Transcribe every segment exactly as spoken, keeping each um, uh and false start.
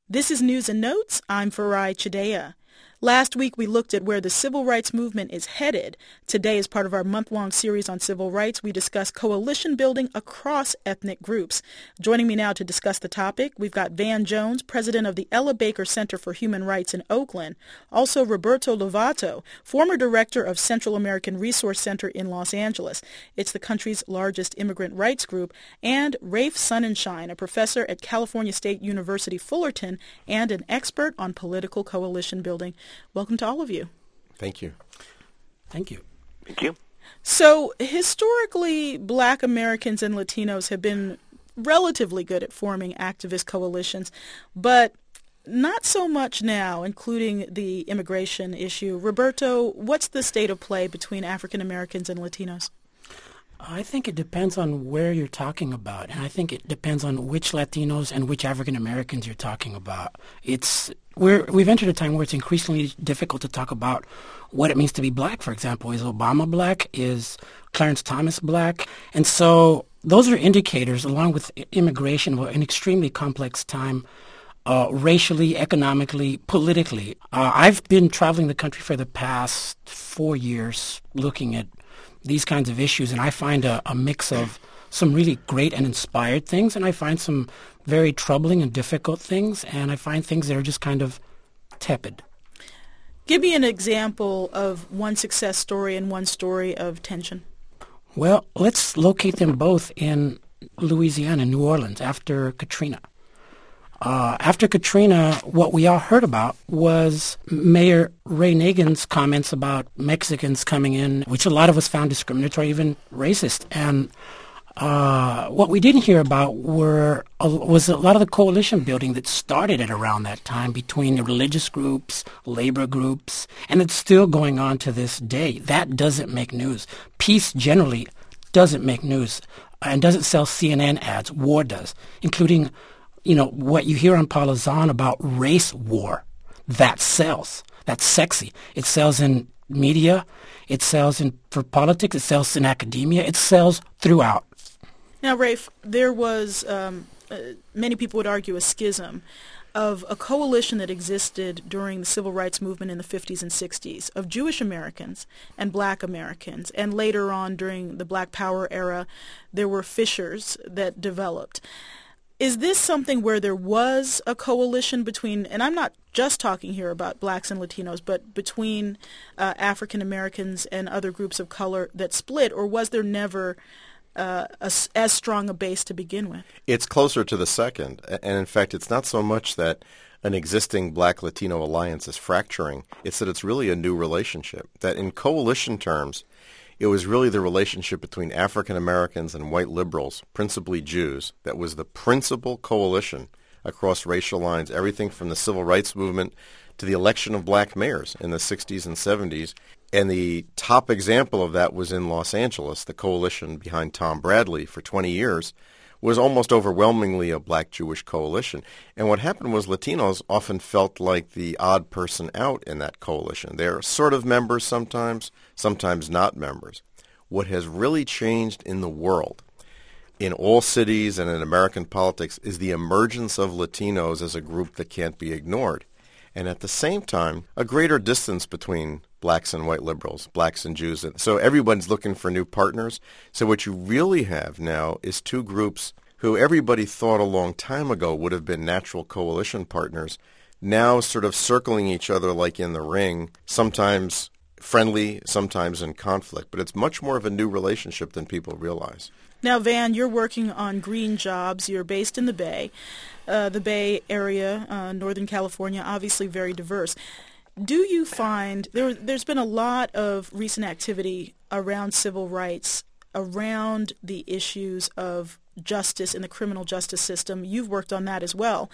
This is News and Notes. I'm Farai Chidea. Last week, we looked at where the civil rights movement is headed. Today, as part of our month-long series on civil rights, we discuss coalition building across ethnic groups. Joining me now to discuss the topic, we've got Van Jones, president of the Ella Baker Center for Human Rights in Oakland. Also, Roberto Lovato, former director of Central American Resource Center in Los Angeles. It's the country's largest immigrant rights group. And Rafe Sonnenschein, a professor at California State University Fullerton and an expert on political coalition building. Welcome to all of you. Thank you. Thank you. Thank you. So historically, Black Americans and Latinos have been relatively good at forming activist coalitions, but not so much now, including the immigration issue. Roberto, what's the state of play between African Americans and Latinos? I think it depends on where you're talking about, and I think it depends on which Latinos and which African Americans you're talking about. It's we're we've entered a time where it's increasingly difficult to talk about what it means to be black. For example, is Obama black? Is Clarence Thomas black? And so those are indicators, along with immigration, of an extremely complex time, uh, racially, economically, politically. Uh, I've been traveling the country for the past four years, looking at these kinds of issues, and I find a, a mix of some really great and inspired things, and I find some very troubling and difficult things, and I find things that are just kind of tepid. Give me an example of one success story and one story of tension. Well, let's locate them both in Louisiana, New Orleans, after Katrina. Uh, after Katrina, what we all heard about was Mayor Ray Nagin's comments about Mexicans coming in, which a lot of us found discriminatory, even racist. And uh, what we didn't hear about were uh, was a lot of the coalition building that started at around that time between the religious groups, labor groups, and it's still going on to this day. That doesn't make news. Peace generally doesn't make news and doesn't sell C N N ads. War does, including you know, what you hear on Palazan about race war. That sells. That's sexy. It sells in media. It sells in for politics. It sells in academia. It sells throughout. Now, Rafe, there was, um, uh, many people would argue, a schism of a coalition that existed during the civil rights movement in the fifties and sixties of Jewish Americans and Black Americans. And later on, during the Black Power era, there were fissures that developed. Is this something where there was a coalition between, and I'm not just talking here about blacks and Latinos, but between uh, African Americans and other groups of color that split, or was there never uh, a, as strong a base to begin with? It's closer to the second. And in fact, it's not so much that an existing Black-Latino alliance is fracturing. It's that it's really a new relationship. That in coalition terms, it was really the relationship between African Americans and white liberals, principally Jews, that was the principal coalition across racial lines, everything from the civil rights movement to the election of black mayors in the sixties and seventies. And the top example of that was in Los Angeles. The coalition behind Tom Bradley for twenty years was almost overwhelmingly a black-Jewish coalition. And what happened was Latinos often felt like the odd person out in that coalition. They're sort of members sometimes, sometimes not members. What has really changed in the world, in all cities and in American politics, is the emergence of Latinos as a group that can't be ignored. And at the same time, a greater distance between blacks and white liberals, blacks and Jews. So everyone's looking for new partners. So what you really have now is two groups who everybody thought a long time ago would have been natural coalition partners, now sort of circling each other like in the ring, sometimes friendly, sometimes in conflict. But it's much more of a new relationship than people realize. Now, Van, you're working on green jobs. You're based in the Bay. Uh, the Bay Area, uh, Northern California, obviously very diverse. Do you find there, there's been a lot of recent activity around civil rights, around the issues of justice in the criminal justice system? You've worked on that as well.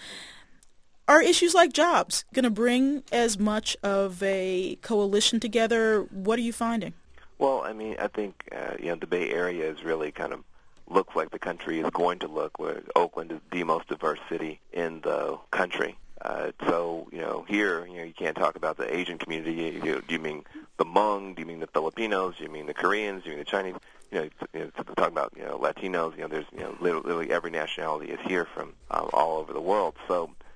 Are issues like jobs going to bring as much of a coalition together? What are you finding? Well, I mean, I think uh, you know the Bay Area is really kind of looks like the country is going to look, where Oakland is the most diverse city in the country. Uh, so, you know, here, you know, you can't talk about the Asian community. You, you, do you mean the Hmong? Do you mean the Filipinos? Do you mean the Koreans? Do you mean the Chinese? You know, you know talk about, you know, Latinos. You know, there's, you know, literally every nationality is here from um, all over the world. So for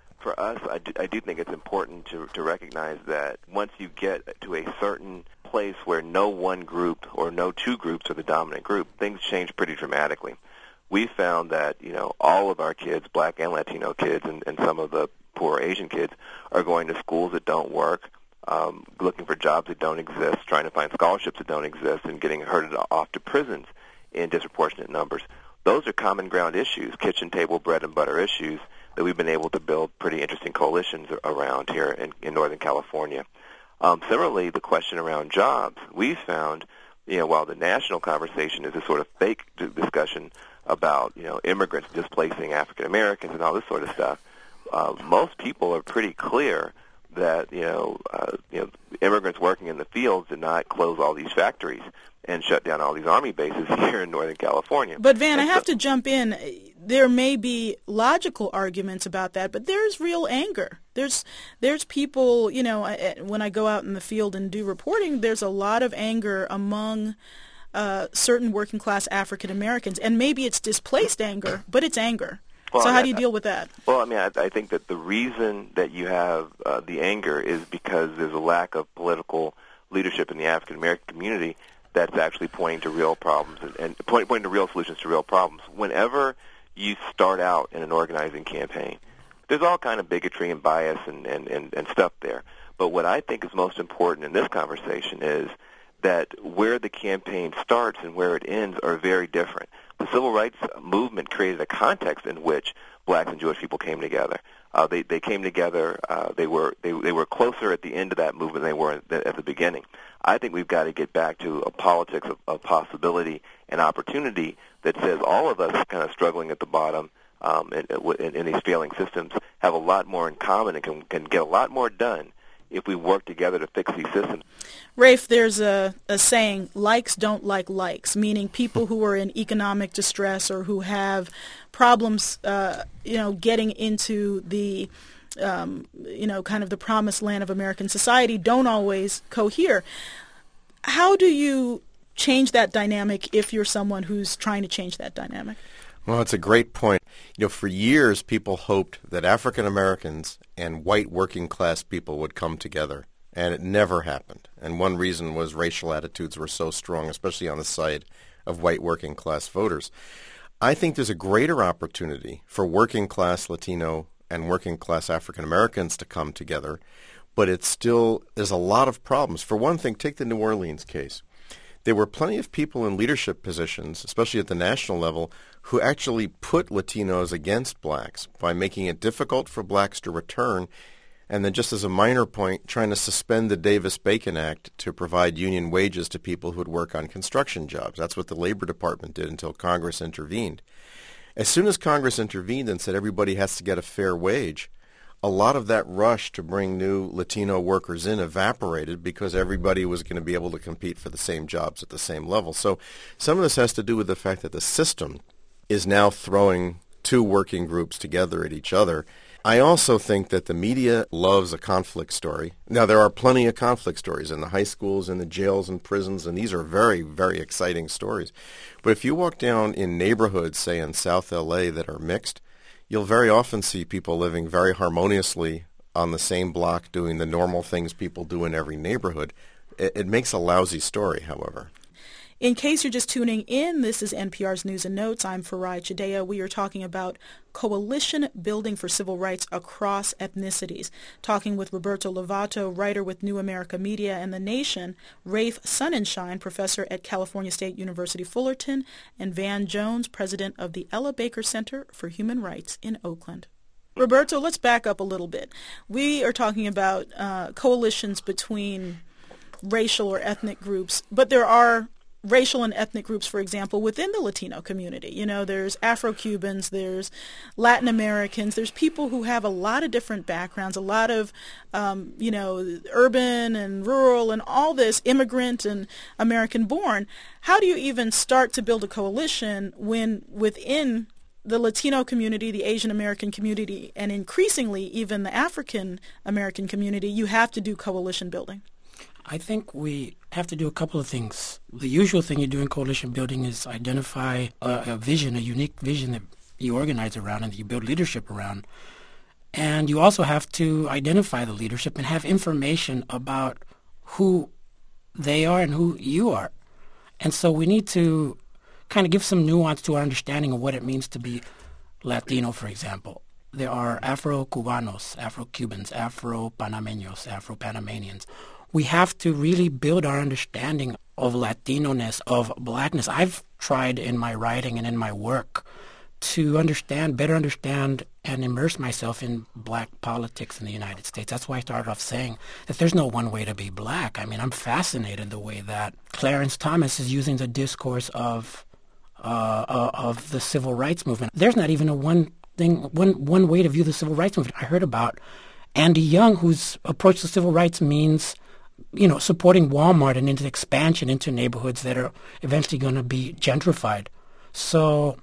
us, I do, I do think it's important to, to recognize that once you get to a certain place where no one group or no two groups are the dominant group, things change pretty dramatically. We found that, you know, all of our kids, black and Latino kids, and, and some of the poor Asian kids, are going to schools that don't work, um, looking for jobs that don't exist, trying to find scholarships that don't exist, and getting herded off to prisons in disproportionate numbers. Those are common ground issues, kitchen table, bread and butter issues that we've been able to build pretty interesting coalitions around here in, in Northern California. Um, similarly, the question around jobs, we found, you know, while the national conversation is a sort of fake d- discussion about, you know, immigrants displacing African Americans and all this sort of stuff, uh, most people are pretty clear that, you know, uh, you know, immigrants working in the fields did not close all these factories and shut down all these army bases here in Northern California. But, Van, and I have so, to jump in. There may be logical arguments about that, but there's real anger. There's there's people, you know, when I go out in the field and do reporting, there's a lot of anger among uh, certain working-class African Americans. And maybe it's displaced anger, but it's anger. Well, so how I, do you deal with that? Well, I mean, I, I think that the reason that you have uh, the anger is because there's a lack of political leadership in the African American community that's actually pointing to real problems and, and point, pointing to real solutions to real problems. Whenever you start out in an organizing campaign, there's all kind of bigotry and bias and, and, and, and stuff there. But what I think is most important in this conversation is that where the campaign starts and where it ends are very different. The civil rights movement created a context in which blacks and Jewish people came together. Uh, they they came together. Uh, they were they they were closer at the end of that movement than they were at the beginning. I think we've got to get back to a politics of, of possibility and opportunity that says all of us kind of struggling at the bottom um, in, in, in these failing systems have a lot more in common and can can get a lot more done if we work together to fix these systems. Rafe, there's a, a saying, likes don't like likes, meaning people who are in economic distress or who have problems, uh, you know, getting into the, um, you know, kind of the promised land of American society don't always cohere. How do you change that dynamic if you're someone who's trying to change that dynamic? Well, it's a great point. You know, for years, people hoped that African Americans and white working class people would come together, and it never happened. And one reason was racial attitudes were so strong, especially on the side of white working class voters. I think there's a greater opportunity for working class Latino and working class African Americans to come together, but it still is a lot of problems. For one thing, take the New Orleans case. There were plenty of people in leadership positions, especially at the national level, who actually put Latinos against blacks by making it difficult for blacks to return, and then just as a minor point, trying to suspend the Davis-Bacon Act to provide union wages to people who would work on construction jobs. That's what the Labor Department did until Congress intervened. As soon as Congress intervened and said everybody has to get a fair wage, a lot of that rush to bring new Latino workers in evaporated because everybody was going to be able to compete for the same jobs at the same level. So some of this has to do with the fact that the system is now throwing two working groups together at each other. I also think that the media loves a conflict story. Now, there are plenty of conflict stories in the high schools, in the jails and prisons, and these are very, very exciting stories. But if you walk down in neighborhoods, say in South L A, that are mixed, you'll very often see people living very harmoniously on the same block doing the normal things people do in every neighborhood. It, it makes a lousy story, however. In case you're just tuning in, this is N P R's News and Notes. I'm Farai Chideya. We are talking about coalition building for civil rights across ethnicities. Talking with Roberto Lovato, writer with New America Media and The Nation, Rafe Sonnenschein, professor at California State University Fullerton, and Van Jones, president of the Ella Baker Center for Human Rights in Oakland. Roberto, let's back up a little bit. We are talking about uh, coalitions between racial or ethnic groups, but there are racial and ethnic groups, for example, within the Latino community. You know, there's Afro-Cubans, there's Latin Americans, there's people who have a lot of different backgrounds, a lot of, um, you know, urban and rural and all this, immigrant and American-born. How do you even start to build a coalition when within the Latino community, the Asian American community, and increasingly even the African American community, you have to do coalition building? I think we have to do a couple of things. The usual thing you do in coalition building is identify a, a vision, a unique vision that you organize around and that you build leadership around. And you also have to identify the leadership and have information about who they are and who you are. And so we need to kind of give some nuance to our understanding of what it means to be Latino, for example. There are Afro-Cubanos, Afro-Cubans, Afro-Panameños, Afro-Panamanians. We have to really build our understanding of Latino-ness, of blackness. I've tried in my writing and in my work to understand, better understand and immerse myself in black politics in the United States. That's why I started off saying that there's no one way to be black. I mean, I'm fascinated the way that Clarence Thomas is using the discourse of uh, uh, of the civil rights movement. There's not even a one thing, one one way to view the civil rights movement. I heard about Andy Young, whose approach to civil rights means, you know, supporting Walmart and its expansion into neighborhoods that are eventually going to be gentrified. So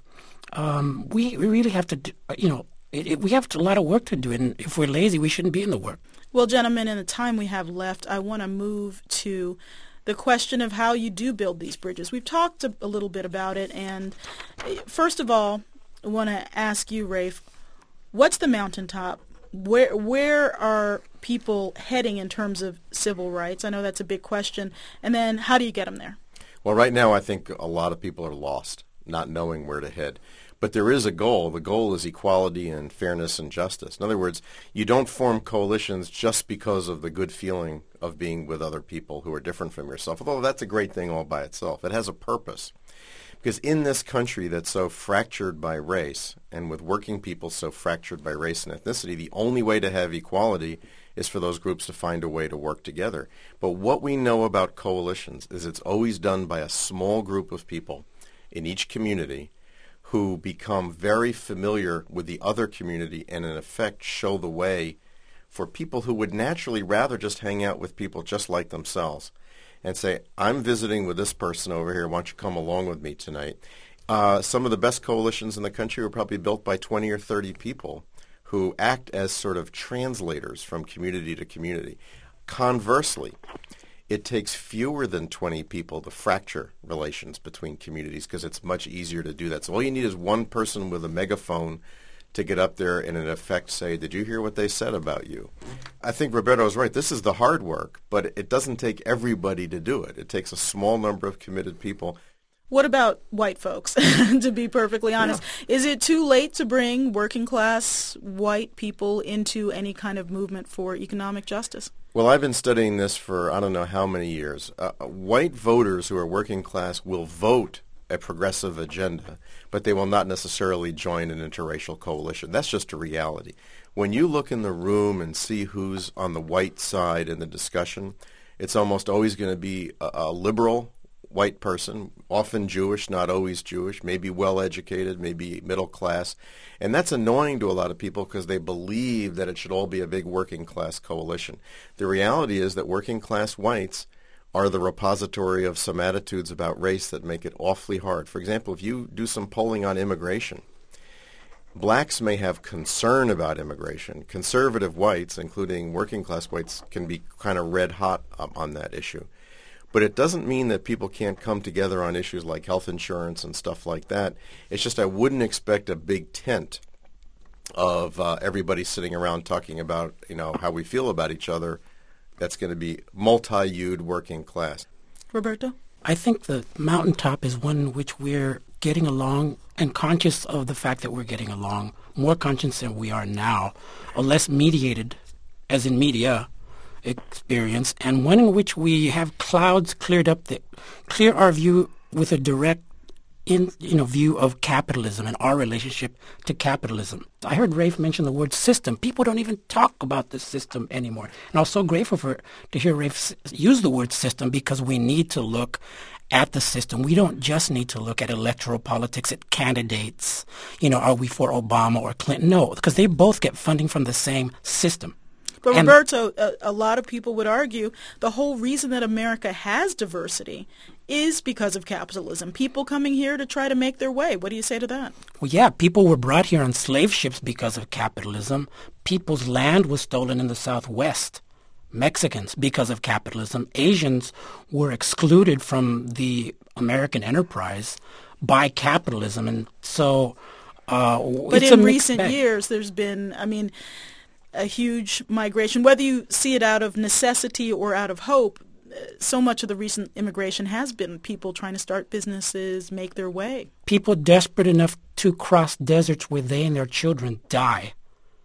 um, we, we really have to, do, you know, it, it, we have a lot of work to do, and if we're lazy, we shouldn't be in the work. Well, gentlemen, in the time we have left, I want to move to the question of how you do build these bridges. We've talked a, a little bit about it, and first of all, I want to ask you, Rafe, what's the mountaintop? Where where are people heading in terms of civil rights? I know that's a big question. And then how do you get them there? Well, right now I think a lot of people are lost, not knowing where to head. But there is a goal. The goal is equality and fairness and justice. In other words, you don't form coalitions just because of the good feeling of being with other people who are different from yourself, although that's a great thing all by itself. It has a purpose. Because in this country that's so fractured by race, and with working people so fractured by race and ethnicity, the only way to have equality is for those groups to find a way to work together. But what we know about coalitions is it's always done by a small group of people in each community who become very familiar with the other community and in effect show the way for people who would naturally rather just hang out with people just like themselves and say, I'm visiting with this person over here, why don't you come along with me tonight? Uh, some of the best coalitions in the country were probably built by twenty or thirty people who act as sort of translators from community to community. Conversely, it takes fewer than twenty people to fracture relations between communities because it's much easier to do that. So all you need is one person with a megaphone to get up there and in effect say, did you hear what they said about you? I think Roberto is right. This is the hard work, but it doesn't take everybody to do it. It takes a small number of committed people. What about white folks, to be perfectly honest? Yeah. Is it too late to bring working class white people into any kind of movement for economic justice? Well, I've been studying this for I don't know how many years. Uh, white voters who are working class will vote a progressive agenda, but they will not necessarily join an interracial coalition. That's just a reality. When you look in the room and see who's on the white side in the discussion, it's almost always going to be a, a liberal white person, often Jewish, not always Jewish, maybe well-educated, maybe middle class. And that's annoying to a lot of people because they believe that it should all be a big working class coalition. The reality is that working class whites are the repository of some attitudes about race that make it awfully hard. For example, if you do some polling on immigration, blacks may have concern about immigration. Conservative whites, including working class whites, can be kind of red hot on that issue. But it doesn't mean that people can't come together on issues like health insurance and stuff like that. It's just I wouldn't expect a big tent of uh, everybody sitting around talking about, you know, how we feel about each other. That's going to be multi-hued working class. Roberto? I think the mountaintop is one in which we're getting along and conscious of the fact that we're getting along, more conscious than we are now, a less mediated, as in media, experience, and one in which we have clouds cleared up that clear our view with a direct in you know view of capitalism and our relationship to capitalism. I heard Rafe mention the word system. People don't even talk about the system anymore. And I was so grateful for to hear Rafe use the word system because we need to look at the system. We don't just need to look at electoral politics, at candidates. You know, are we for Obama or Clinton? No, because they both get funding from the same system. But And- Roberto, a, a lot of people would argue the whole reason that America has diversity is because of capitalism. People coming here to try to make their way. What do you say to that? Well, yeah, people were brought here on slave ships because of capitalism. People's land was stolen in the Southwest. Mexicans because of capitalism. Asians were excluded from the American enterprise by capitalism. And so uh, But it's in a mixed recent bag. years, there's been, I mean, a huge migration, whether you see it out of necessity or out of hope. So much of the recent immigration has been people trying to start businesses, make their way. People desperate enough to cross deserts where they and their children die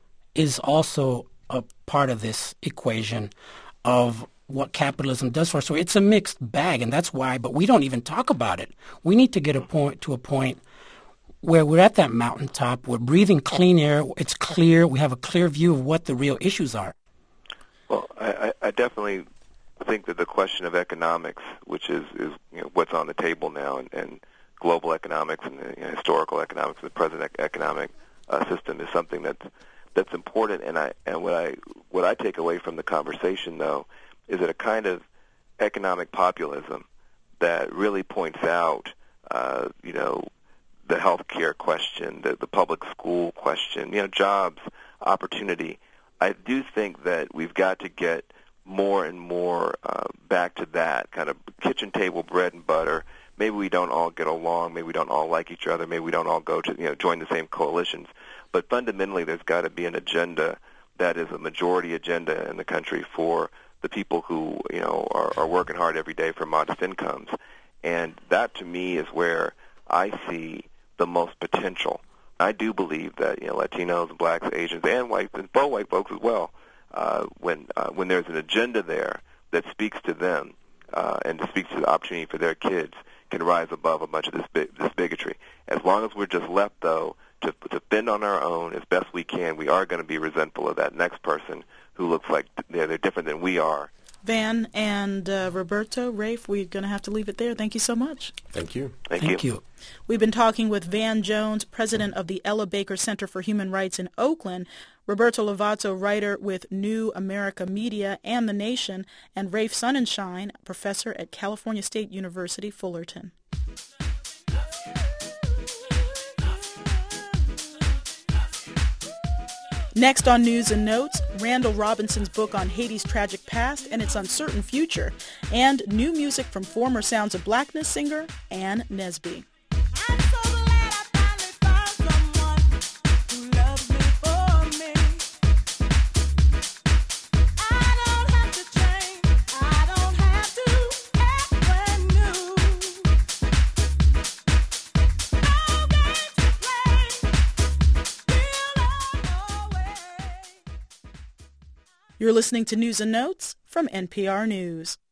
is also a part of this equation of what capitalism does for us. So it's a mixed bag, and that's why, but we don't even talk about it. We need to get a point to a point where we're at that mountaintop, we're breathing clean air, it's clear, we have a clear view of what the real issues are. Well, I, I definitely think that the question of economics, which is, is you know, what's on the table now, and, and global economics and the, you know, historical economics, the present ec- economic uh, system, is something that's that's important. And I and what I what I take away from the conversation, though, is that a kind of economic populism that really points out, uh, you know, the healthcare question, the, the public school question, you know, jobs, opportunity. I do think that we've got to get more and more uh, back to that kind of kitchen table bread and butter. Maybe we don't all get along. Maybe we don't all like each other. Maybe we don't all go to, you know, join the same coalitions. But fundamentally, there's got to be an agenda that is a majority agenda in the country for the people who, you know, are, are working hard every day for modest incomes. And that, to me, is where I see the most potential. I do believe that, you know, Latinos, Blacks, Asians, and white, and both white folks as well, Uh, when uh, when there's an agenda there that speaks to them uh, and speaks to the opportunity for their kids, can rise above a bunch of this big, this bigotry. As long as we're just left, though, to to fend on our own as best we can, we are going to be resentful of that next person who looks like they're, they're different than we are. Van and uh, Roberto, Rafe, we're going to have to leave it there. Thank you so much. Thank you. Thank, Thank you. you. We've been talking with Van Jones, president of the Ella Baker Center for Human Rights in Oakland, Roberto Lovato, writer with New America Media and The Nation, and Rafe Sonnenschein, professor at California State University, Fullerton. Next on News and Notes, Randall Robinson's book on Haiti's tragic past and its uncertain future, and new music from former Sounds of Blackness singer Ann Nesby. You're listening to News and Notes from N P R News.